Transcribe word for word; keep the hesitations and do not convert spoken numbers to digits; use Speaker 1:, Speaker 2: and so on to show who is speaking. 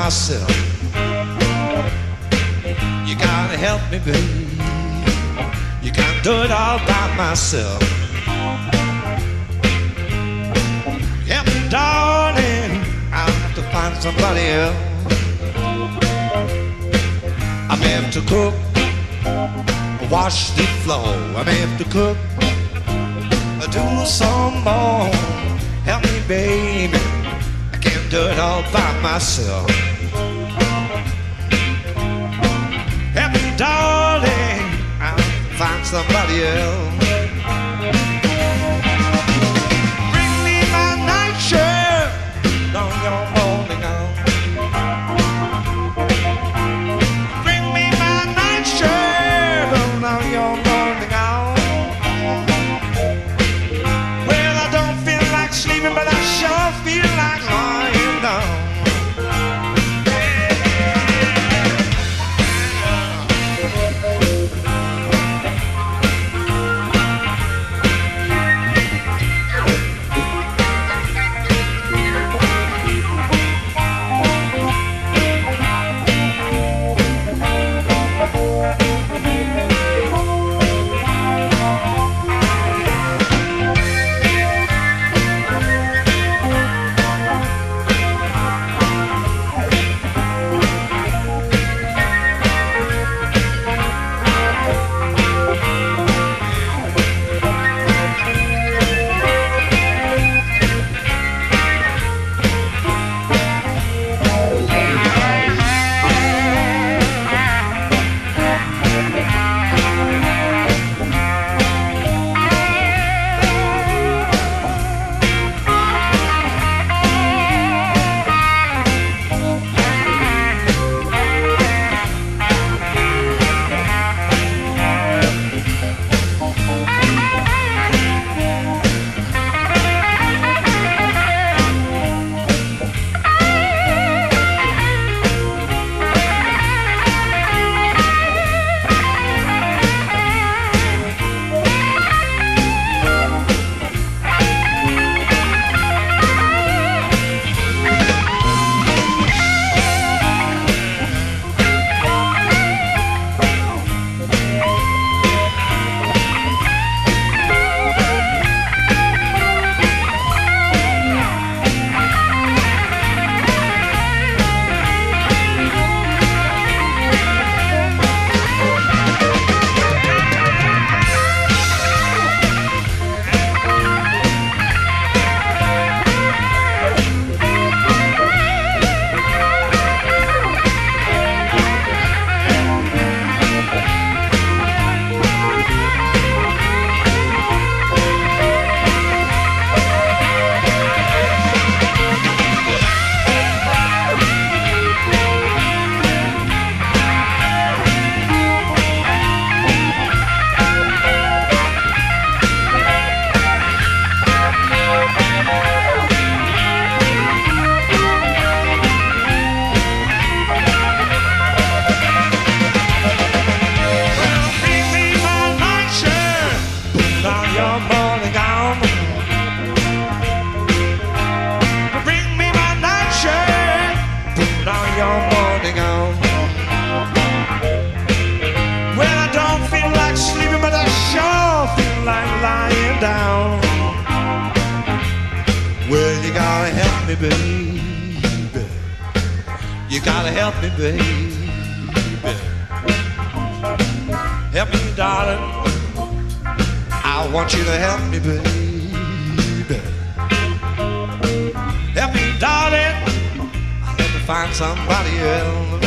Speaker 1: myself. You gotta help me, baby. You can't do it all by myself. Help me, darling. I'll have to find somebody else. I may have to cook, wash the floor. I may have to cook, do some more. Help me, baby. I can't do it all by myself. Help me, darling. I'll find somebody else. Bring me my nightshirt on your morning gown. Bring me my nightshirt on your morning gown. Well, I don't feel like sleeping, but I sure feel like lying down. Down. Well, you gotta help me, baby. You gotta help me, baby. Help me, darling. I want you to help me, baby. Help me, darling. I'll have to find somebody else.